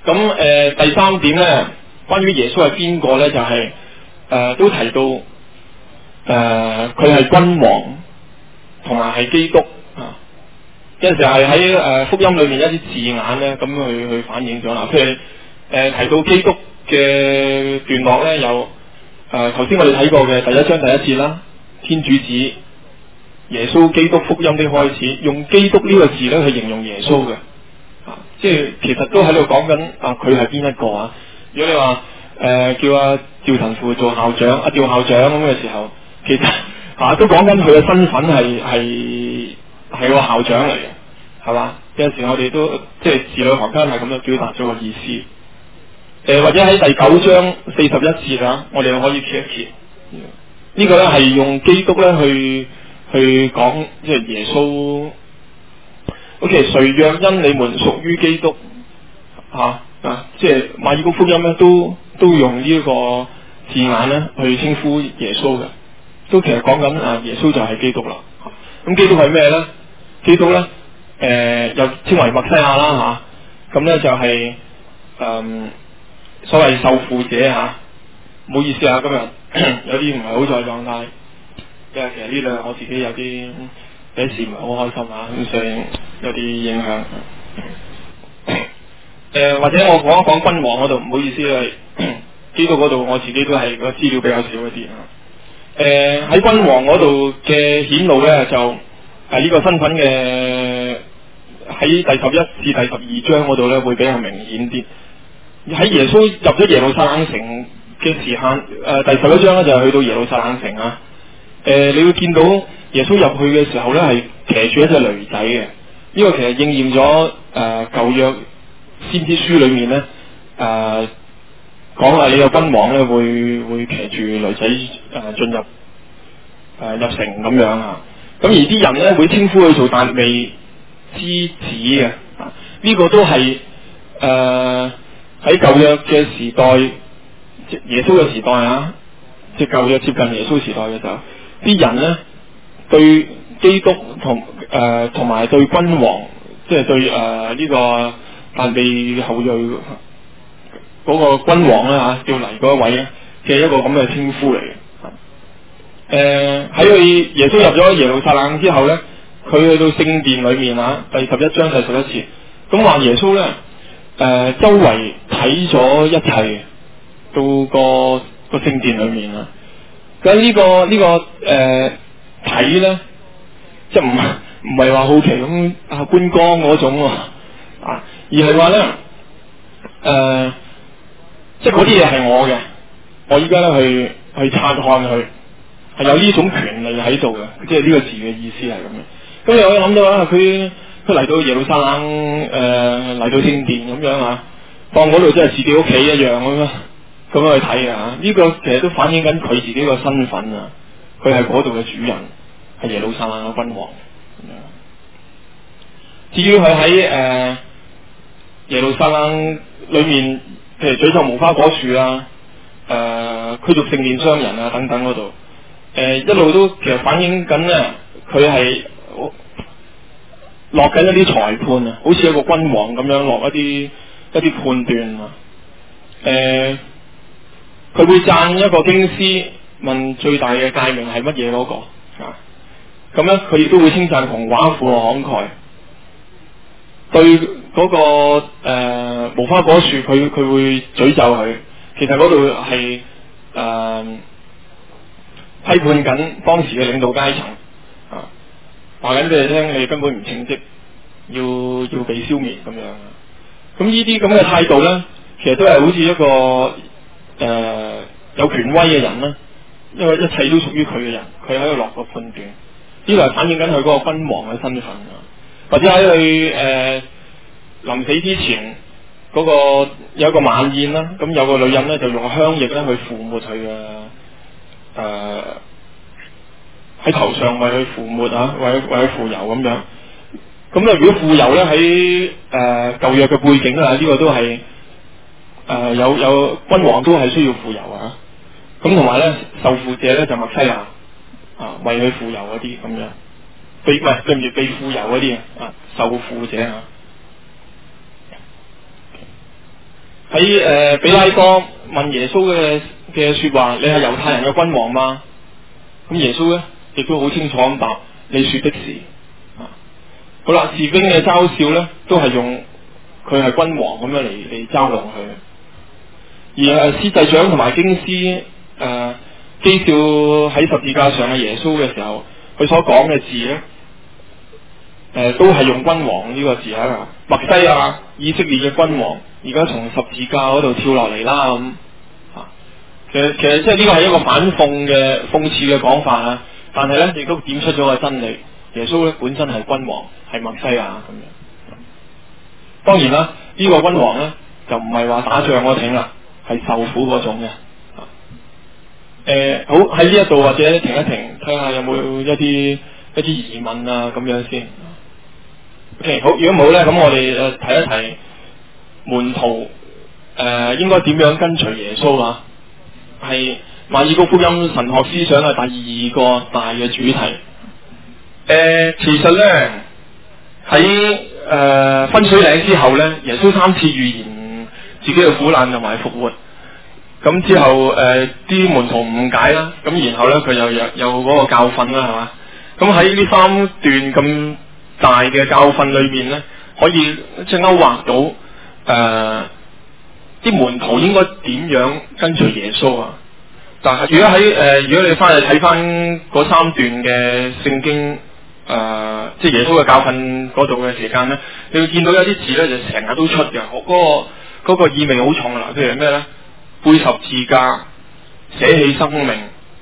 咁第三點咧，關於耶穌係邊個咧，就係、都提到佢係君王同埋係基督啊。有陣時係喺福音裏面一啲字眼咧，咁去反映咗啦。譬如提到基督嘅段落咧，有頭先我哋睇過嘅第一章第一節啦，天主子耶穌基督福音的開始，用基督呢個字咧去形容耶穌嘅。即係其實都喺度講緊佢係邊一個啊？如果你話叫阿趙神父做校長，阿趙校長咁嘅時候，其實都講緊佢嘅身份係個校長嚟嘅，係嘛？有陣時我哋都即係字裏行間係咁樣表達咗個意思。或者喺第9章41節啊，我哋可以揭一揭。呢個咧係用基督咧去講，即係耶穌。O.K. 誰若因你們屬於基督，即係馬爾谷福音咧，都用呢一個字眼咧去稱呼耶穌嘅，都其實講緊耶穌就係基督啦。咁基督係咩咧？基督咧又稱為默西亞啦咁咧就係、所謂受傅者唔好意思今日有啲唔係好在狀態，因為其實呢兩日我自己有啲時唔係好開心咁所以有啲影響。或者我講一講君王嗰度，唔好意思啦，基督嗰度我自己都係個資料比較少一啲喺君王嗰度嘅顯露咧，就呢個身份嘅喺第11至第12章嗰度咧會比較明顯啲。喺耶穌入咗耶路撒冷城嘅時間，第11章咧就係去到耶路撒冷城你會見到耶穌入去嘅時候咧係騎住一隻驢仔嘅。呢個其實應驗咗舊約先知書裏面咧講話你個君王咧會騎住驢仔進入入城咁樣咁而啲人咧會稱呼佢做達味之子嘅。呢個都係喺舊約嘅時代，即耶穌嘅時代即舊約接近耶穌時代嘅時候，啲人咧對基督同埋對君王，即係對呢個達味後裔嗰個君王啦叫嚟嗰一位咧嘅一個咁嘅稱呼嚟嘅。喺佢耶穌入咗耶路撒冷之後咧，佢去到聖殿裏面第11章第11節，咁話耶穌咧周圍睇咗一切到個聖殿裏面咁呢個睇咧，即係唔係話好奇咁觀光嗰種而係話咧即係嗰啲嘢係我嘅，我依家咧去察看佢，係有呢種權利喺度嘅，即係呢個字嘅意思係咁樣。咁你可以諗到佢嚟到耶路撒冷嚟到聖殿咁樣當嗰度真係自己屋企一樣咁樣去睇呢個其實都反映緊佢自己個身份佢係嗰度嘅主人，係耶路撒冷嘅君王。至於佢喺耶路撒冷裏面，譬如詛咒無花果樹驅逐聖殿商人等等嗰度，一路都其實反映緊咧，佢係落緊一啲裁判好似一個君王咁樣落一啲判斷佢會讚一個經師，問最大嘅誡命係乜嘢嗰個咁咧，佢亦都會稱讚窮寡婦慷慨。對嗰個無花果樹，佢會詛咒佢。其實嗰度係批判緊當時嘅領導階層話緊俾你聽，你根本唔稱職，要被消滅咁樣。咁呢啲咁嘅態度咧，其實都係好似一個有權威嘅人啦，因為一切都屬於佢嘅人，佢喺度落個判斷。呢個係反映緊佢嗰個君王嘅身份或者喺佢臨死之前嗰個有一個晚宴啦，咁有個女人咧就用香液咧去塗抹佢嘅喺頭上為佢塗抹為佢塗油咁樣。咁如果塗油咧喺舊約嘅背景呢個都係有君王都係需要塗油咁同埋咧受傅者咧就默西亞為佢塗油嗰啲咁樣，對唔住被塗油嗰啲受傅者喺比拉多問耶穌嘅說話，你係猶太人嘅君王嗎？咁耶穌咧亦都好清楚咁答，你說的是。好啦，士兵嘅嘲笑咧都係用佢係君王咁樣嚟嘲弄佢。而司祭長同埋經師譏笑喺十字架上嘅耶穌嘅時候，佢所講嘅字咧，都係用君王呢個字啊，默西亞以色列嘅君王，而家從十字架嗰度跳落嚟啦咁。其實即係呢個係一個反諷嘅諷刺嘅講法啊，但係咧亦都點出咗個真理，耶穌咧本身係君王，係默西亞咁樣。當然啦，呢個君王咧就唔係話打仗嗰挺啦，係受苦嗰種嘅。好，喺呢一度或者停一停，睇下有冇一啲疑問啊咁樣先。OK， 好，如果冇咧，咁我哋睇一睇門徒應該點樣跟隨耶穌啊？係馬爾谷福音神學思想嘅第二個大嘅主題。其實咧喺分水嶺之後咧，耶穌3次預言自己嘅苦難同埋復活。咁之後啲門徒誤解啦，咁然後咧佢又有嗰個教訓啦，係嘛？咁喺呢3段咁大嘅教訓裏面咧，可以即係勾畫到啲門徒應該點樣跟隨耶穌啊？但係如果你翻去睇翻嗰3段嘅聖經即係耶穌嘅教訓嗰度嘅時間咧，你會見到有啲字咧就成日都出嘅，嗰個意味好重啦。譬如咩咧？背十字架、捨棄生命，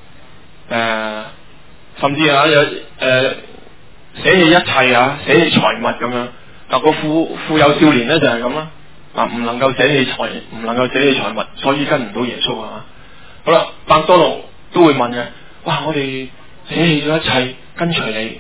甚至有捨棄一切啊，捨棄財物咁樣。嗱，個富有少年咧就係咁啦，唔能夠捨棄財物，所以跟唔到耶穌啊。好啦，伯多祿都會問嘅，哇！我哋捨棄咗一切跟隨你，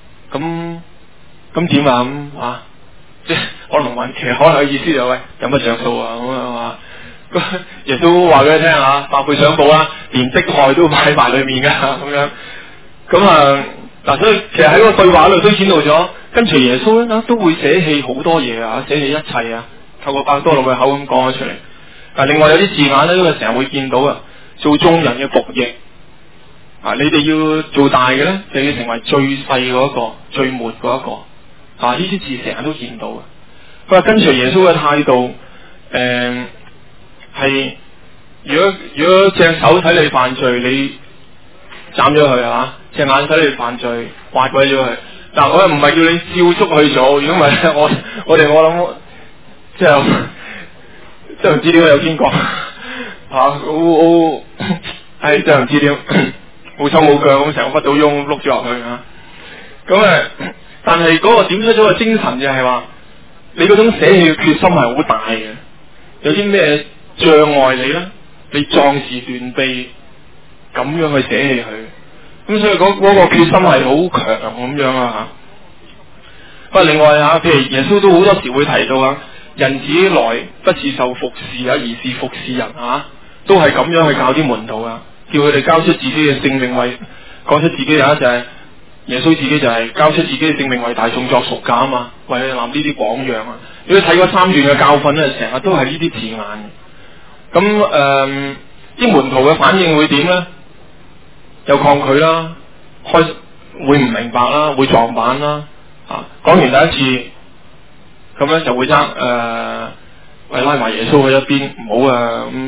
咁點啊？咁啊，即係可能問，其實可能嘅意思就喂，有乜着數啊？咁啊嘛。耶穌話俾佢聽啊，百倍賞報啦，連迫害都擺埋裏面噶咁樣。咁嗱，所以其實喺個對話裏都顯露咗，跟隨耶穌咧都會捨棄好多嘢啊，捨棄一切啊。透過伯多祿嘅口咁講咗出嚟。但另外有啲字眼咧，因為成日會見到啊，做眾人嘅僕役啊，你哋要做大嘅咧，就要成為最細嗰個、最末嗰一個啊。呢啲字成日都見到嘅。佢話跟隨耶穌嘅態度，係如果隻手睇你犯罪，你斬咗佢啊；隻眼睇你犯罪，挖鬼咗佢。嗱，我又唔係叫你照足去做，如果唔係我諗即係唔知點解有邊個真係唔知點冇手冇腳咁成個不倒翁碌咗落去啊！咁但係嗰個點出咗個精神就係話，你嗰種捨棄嘅決心係好大嘅。有啲咩障礙你咧？你壯士斷臂咁樣去捨棄佢，咁所以嗰個決心係好強咁樣啊吓。不過另外啊，譬如耶穌都好多時會提到啊，人子來不是受服侍啊，而是服侍人啊，都係咁樣去教啲門徒啊，叫佢哋交出自己嘅性命為，講出自己就係耶穌自己就係交出自己嘅性命為大眾作贖價啊嘛，為佢立呢啲榜樣啊。如果睇嗰3段嘅教訓咧，成日都係呢啲字眼。咁啲門徒嘅反應會點咧？有抗拒啦，會唔明白啦，會撞板啦。講完第一次，咁咧就會拉埋耶穌去一邊，唔好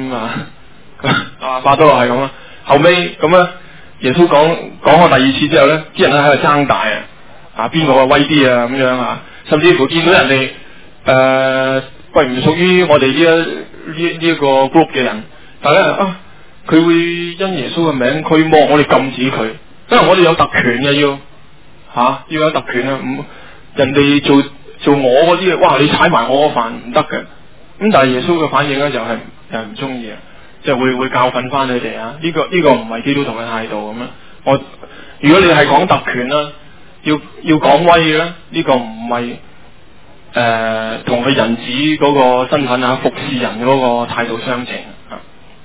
伯多祿係咁啦。後尾咁咧，耶穌講過第2次之後咧，啲人咧喺度爭大邊個威啲啊咁樣啊，甚至乎見到人哋喂唔屬於我哋呢一個 group 嘅人，但係咧佢會因耶穌嘅名驅魔，我哋禁止佢，因為我哋有特權嘅要有特權啊！人哋做我嗰啲哇你踩埋我個飯唔得嘅，咁但係耶穌嘅反應咧就係唔中意啊，即係會教訓翻你哋啊！呢個唔係基督徒嘅態度咁樣。如果你係講特權啦，要講威嘅咧，呢個唔係同佢人子嗰個身份服侍人嗰個態度相稱啊。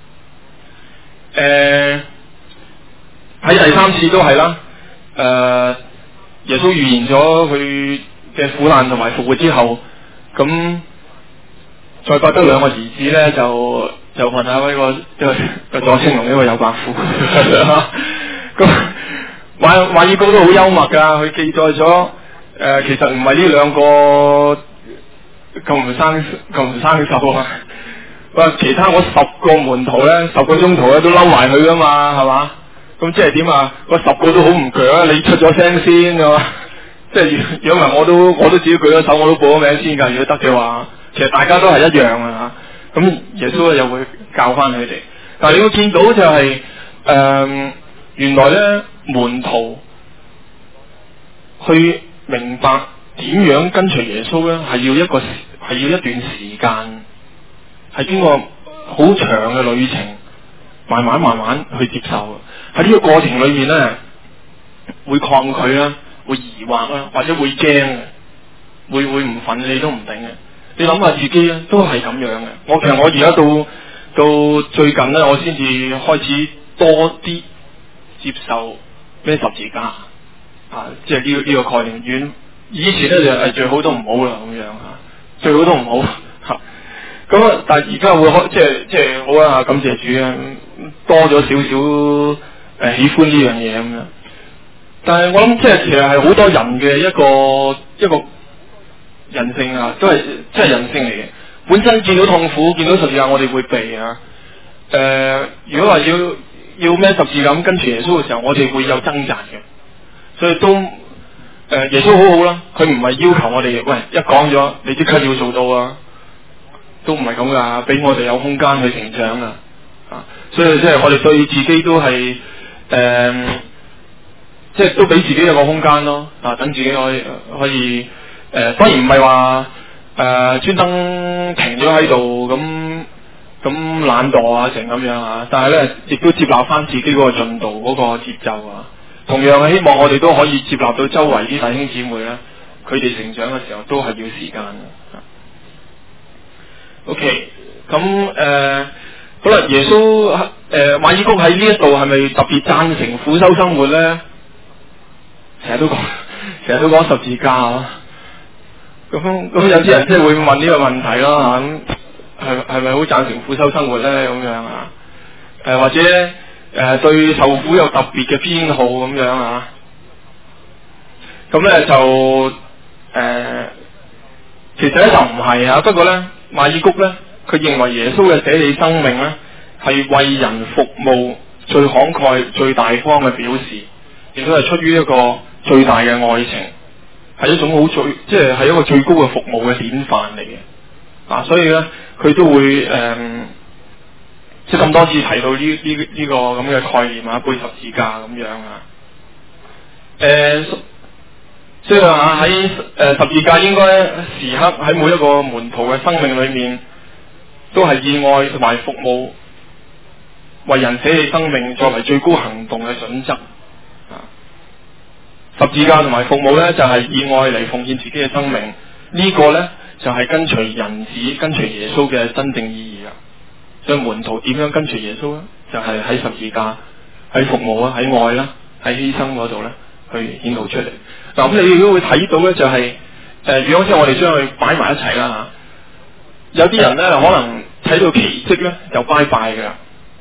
喺第3次都係啦，耶穌預言咗佢嘅苦難同埋復活之後，咁再覺得兩個兒子咧就問下呢個左青龍呢個有伯父，咁馬爾谷都好幽默噶，佢記載咗其實唔係呢兩個咁唔生手啊，話其他我10個門徒咧10個宗徒咧都嬲埋佢噶嘛，係嘛？咁即係點啊？嗰10個都好唔鋸啊！你出咗聲先噶嘛？即係如果唔係我都自己舉咗手，我都報咗名先噶。如果得嘅話，其實大家都係一樣啊。咁耶穌又會教翻佢哋。但係你會見到就係、原來咧門徒去明白點樣跟隨耶穌咧，係要一段時間，係經過好長嘅旅程，慢慢去接受。喺呢個過程裏面咧，會抗拒啦，會疑惑啦，或者會驚嘅，會唔忿你都唔定嘅。你諗下自己咧，都係咁樣嘅。其實我而家到最近咧，我先至開始多啲接受咩十字架啊，即係呢個概念。以前咧就係最好都唔好啦，咁樣啊，最好都唔好吓。咁啊，但係而家會即係好啊，感謝主啊，多咗少少喜歡呢樣嘢咁樣。但係我諗其實係好多人嘅一個人性啊，都係即係人性嚟嘅。本身見到痛苦，見到十字架，我哋會避啊。如果話要孭十字架咁跟隨耶穌嘅時候，我哋會有掙扎嘅。所以都耶穌好好啦，佢唔係要求我哋喂一講咗你即刻要做到啊，都唔係咁噶，俾我哋有空間去成長啊。所以即係我哋對自己都係即係都俾自己有個空間咯。等自己可以當然唔係話專登停咗喺度咁懶惰啊成咁樣啊，但係咧亦都接納翻自己嗰個進度嗰個節奏啊。同樣係希望我哋都可以接納到周圍啲弟兄姊妹咧，佢哋成長嘅時候都係要時間嘅。OK， 咁好啦，耶穌馬爾谷喺呢一度係咪特別贊成苦修生活咧？成日都講十字架啊！咁有啲人即係會問呢個問題啦嚇，咁係咪好贊成苦修生活咧？咁樣啊？或者對受苦有特別嘅偏好咁樣啊？咁咧就其實咧就唔係啊。不過咧馬爾谷咧，佢認為耶穌嘅捨棄生命咧係為人服務最慷慨、最大方嘅表示，亦都係出於一個最大嘅愛情。係一種即係一個最高嘅服務嘅典範嚟嘅，所以咧佢都會即係咁多次提到呢個咁嘅概念啊，背十字架咁樣啊，即係話喺十字架應該時刻喺每一個門徒嘅生命裏面，都係以愛同埋服務為人捨棄生命作為最高行動嘅準則。十字架同埋服務咧，就係以愛嚟奉獻自己嘅生命。呢個咧就係跟隨人子、跟隨耶穌嘅真正意義啦。所以門徒點樣跟隨耶穌咧？就係喺十字架、喺服務啊、喺愛啦、喺犧牲嗰度咧，去顯露出嚟。嗱，咁你都會睇到咧，就係如果即係我哋將佢擺埋一齊啦嚇，有啲人咧可能睇到奇蹟咧就拜拜噶啦，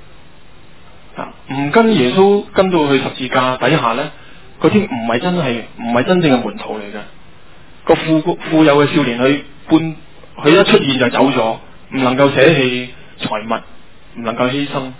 唔跟耶穌跟到去十字架底下咧。嗰啲唔係真正嘅門徒嚟嘅，個富有嘅少年佢一出現就走咗，唔能夠捨棄財物，唔能夠犧牲。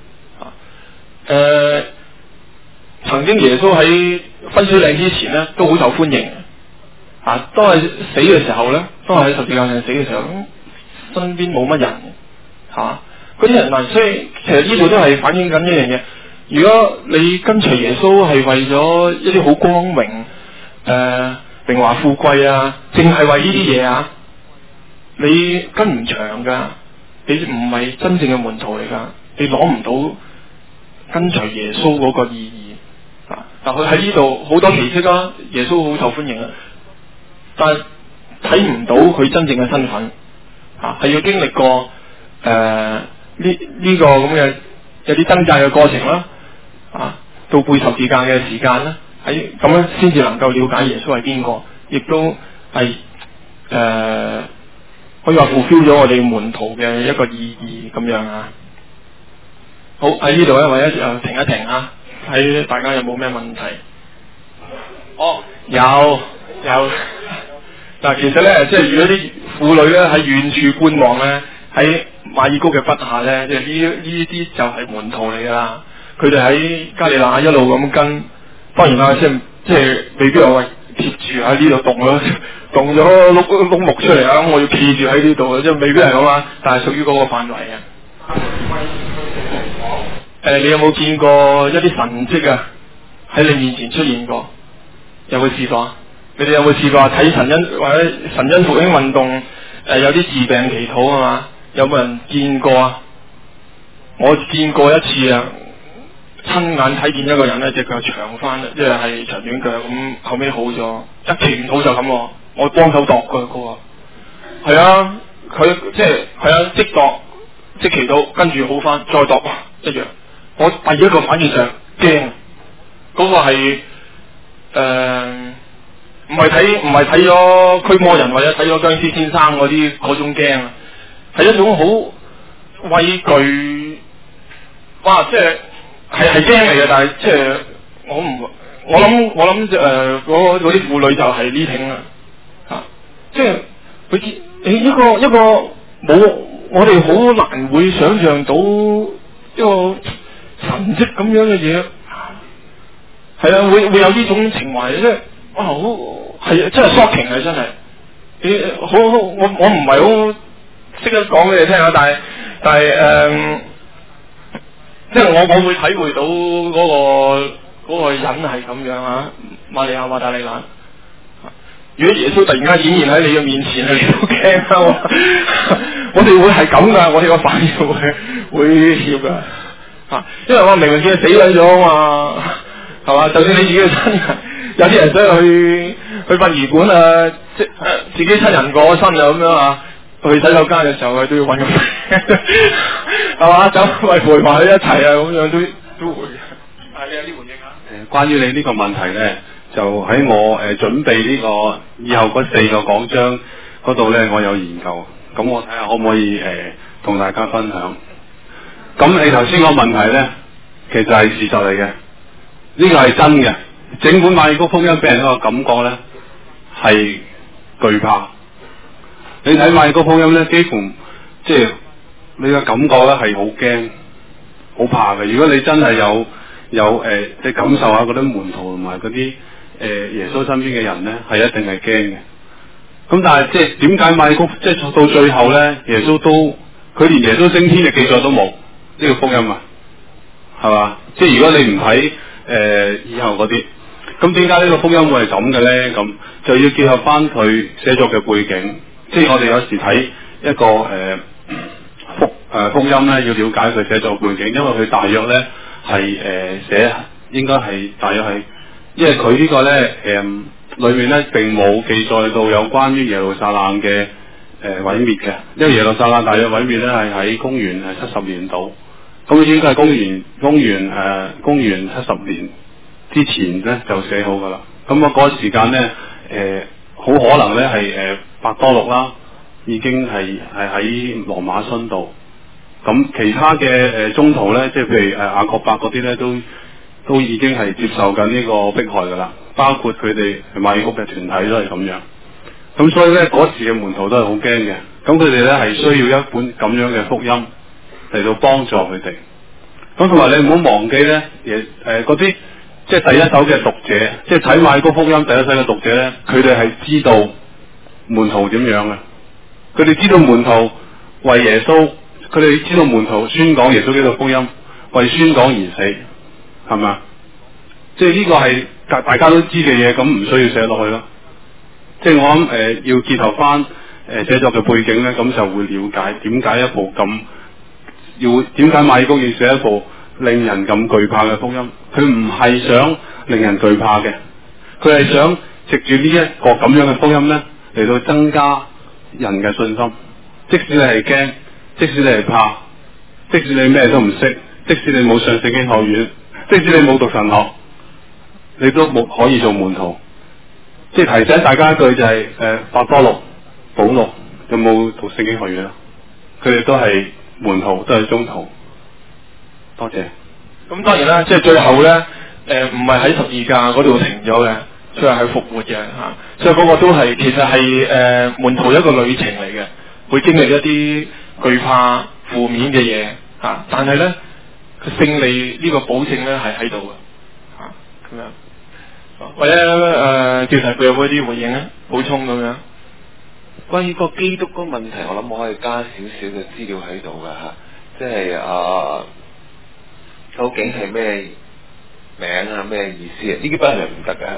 曾經耶穌喺分水嶺之前咧都好受歡迎，當係死嘅時候咧，當係喺十字架上死嘅時候，身邊冇乜人，嗰啲人所以其實呢度都係反映緊一樣嘢。如果你跟隨耶穌係為咗一啲好光榮、榮華富貴啊，淨係為呢啲嘢啊，你跟唔長噶，你唔係真正嘅門徒嚟噶，你攞唔到跟隨耶穌嗰個意義啊！嗱，佢喺呢度好多奇蹟啊，耶穌好受歡迎啊，但係睇唔到佢真正嘅身份啊，係要經歷過呢個咁嘅有啲掙扎嘅過程啦。到背十字架嘅時間咧，喺咁樣先至能夠了解耶穌係邊個，亦都係可以話 fulfill 咗我哋門徒嘅一個意義咁樣啊。好，喺呢度咧，或者停一停啊，睇大家有冇咩問題？哦，有。嗱，其實咧，即係如果啲婦女咧喺遠處觀望咧，喺馬爾谷嘅筆下咧，即係呢啲就係門徒嚟噶啦。佢哋喺加利納一路咁跟，當然啦，即係未必話貼住喺呢度動咗碌木出嚟啊！我要企住喺呢度，即係未必係咁啊。但係屬於嗰個範圍嘅。你有冇見過一啲神蹟啊？喺你面前出現過？有冇試過啊？你哋有冇試過睇神恩或者神恩復興運動？有啲治病祈禱啊嘛？有冇人見過啊？我見過一次啊，親眼睇見一個人咧隻腳長翻，即係長短腳咁，後尾好咗，一祈禱就咁，我幫手度佢個，係啊，佢即度即祈禱，跟住好翻，再度一樣。我第一個反應上驚，嗰個係唔係睇咗驅魔人或者睇咗僵屍先生嗰種驚啊，係一種好畏懼，哇！即係驚嚟嘅，但係即係我諗嗰啲婦女就係呢挺啦，即係佢一個冇我哋好難會想象到一個神蹟咁樣嘅嘢，係啊，會有呢種情懷，即係哇好係啊，真係 shocking 啊，真係，好我唔係好識得講俾你聽啊，但係即係我會體會到嗰個人係咁樣啊，瑪利亞馬達利蘭。如果耶穌突然間顯現喺你嘅面前，你都驚啊！我哋會係咁噶，我哋個反應會怯噶嚇，因為我明明見佢死咗咗啊嘛，係嘛？就算你自己嘅親人，有啲人想去殯儀館啊，自己親人過咗身啊咁樣啊，去洗手間嘅時候佢都要揾佢，係嘛？走為陪埋佢一齊啊，咁樣都會嘅。你有啲回應啊？ 關於你呢個問題咧，就喺我準備呢個以後嗰4個講章嗰度咧，我有研究，咁我睇下可唔可以同大家分享。咁你頭先個問題咧，其實係事實嚟嘅，呢個係真嘅。整本馬爾谷福音俾人一個感覺咧係懼怕。你睇馬爾谷福音咧，幾乎即係你嘅感覺咧係好驚、好怕嘅。如果你真係有你感受下嗰啲門徒同埋嗰啲耶穌身邊嘅人咧，係一定係驚嘅。咁但係即係點解馬爾谷即係到最後咧，耶穌都佢連耶穌升天嘅記載都冇呢個福音啊，係嘛？即係如果你唔睇以後嗰啲，咁點解呢個福音會係咁嘅咧？咁就要結合翻佢寫作嘅背景。即係我哋有時睇一個福音咧，要了解佢寫作背景，因為佢大約咧係寫應該係大約係，因為佢呢個咧裏面咧並冇記載到有關於耶路撒冷嘅毀滅嘅，因為耶路撒冷大約毀滅咧係喺公元70年度，咁應該係公元70年之前咧就寫好噶啦。咁嗰個時間咧好可能咧係伯多祿啦，已經係喺羅馬殉道。咁其他嘅宗徒咧，即係譬如雅各伯嗰啲咧，都已經係接受緊呢個迫害噶啦，包括佢哋馬爾谷嘅團體都係咁樣。咁所以咧嗰時嘅門徒都係好驚嘅。咁佢哋咧係需要一本咁樣嘅福音嚟到幫助佢哋。咁同埋你唔好忘記咧，嗰啲即係第一手嘅讀者，即係睇馬爾谷福音第一手嘅讀者咧，佢哋係知道門徒點樣嘅。佢哋知道門徒為耶穌。佢哋知道門徒宣講耶穌基督福音，為宣講而死，係咪？即係呢個係大家都知嘅嘢，咁唔需要寫落去咯。即係我諗要結合翻寫作嘅背景咧，咁就會了解點解一部咁點解馬爾谷要寫一部令人咁懼怕嘅福音？佢唔係想令人懼怕嘅，佢係想藉住呢一個咁樣嘅福音咧，嚟到增加人嘅信心。即使你係驚，即使你係怕，即使你咩都唔識，即使你冇上聖經學院，即使你冇讀神學，你都可以做門徒。即係提醒大家一句就係伯多祿、保祿有冇讀聖經學院啊？佢哋都係門徒，都係中途。多謝。 咁當然啦，即係最後咧，唔係喺十字架嗰度停咗嘅，佢係復活嘅嚇，所以嗰個都係其實係門徒一個旅程嚟嘅，會經歷一啲懼怕、負面嘅嘢嚇，但係咧佢勝利呢個保證咧係喺度嘅嚇，咁樣。或者調查佢有冇一啲回應咧，補充咁樣。 關於個基督嗰個問題，我諗我可以加少少嘅資料喺度㗎嚇，即係究竟係咩名啊？咩意思啊？呢啲不係唔得嘅係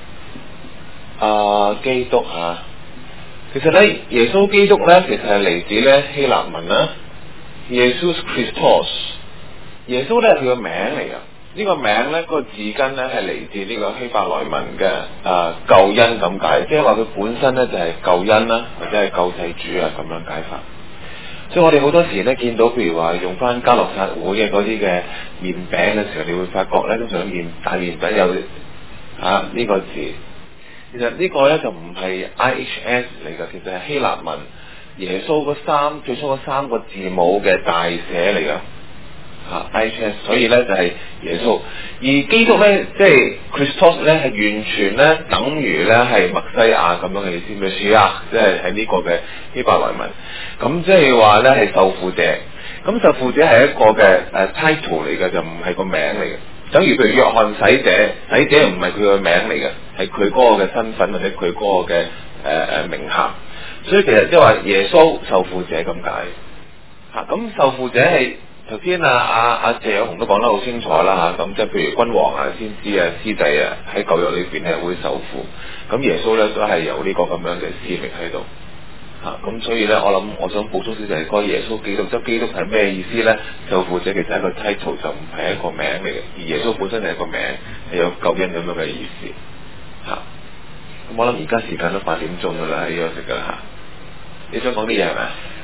咪？基督嚇，其實咧耶穌基督咧，其實係嚟自咧希臘文啦，耶穌 Christos， 耶穌咧係佢個名嚟㗎。呢個名咧，個字根咧係嚟自呢個希伯來文嘅救恩咁解，即係話佢本身咧就係救恩啦，或者係救世主啊咁樣解法。所以我哋好多時咧見到，譬如話用翻加洛撒會嘅嗰啲嘅麵餅嘅時候，你會發覺咧通常大麵餅有呢個字。其實呢個咧就唔係 IHS 嚟㗎，其實係希臘文耶穌最初嗰三個字母嘅大寫嚟㗎。IHS， 所以咧就係耶穌，而基督咧即係 Christos 咧係完全咧等於咧係默西亞咁樣嘅意思，咩書啊？即係喺呢個嘅希伯來文，咁即係話咧係受傅者，咁受傅者係一個嘅title 嚟嘅，就唔係個名嚟嘅。等於譬如約翰洗者，洗者唔係佢個名嚟嘅，係佢嗰個嘅身份或者佢嗰個嘅名銜，所以其實即係話耶穌受傅者咁解嚇。咁受傅者係。頭先阿謝有雄都講得好清楚啦嚇，咁即係譬如君王啊、先知啊、司祭啊，喺舊約裏邊係會受傅，咁耶穌咧都係有呢個咁樣嘅使命喺度嚇，咁所以咧我想補充少少係個耶穌基督，即係基督係咩意思咧？受傅者其實係一個 title， 就唔係一個名嚟嘅，而耶穌本身係一個名，係有救恩咁樣嘅意思嚇。咁我諗而家時間都8點鐘㗎啦，休息㗎啦嚇。你想講啲嘢係咪？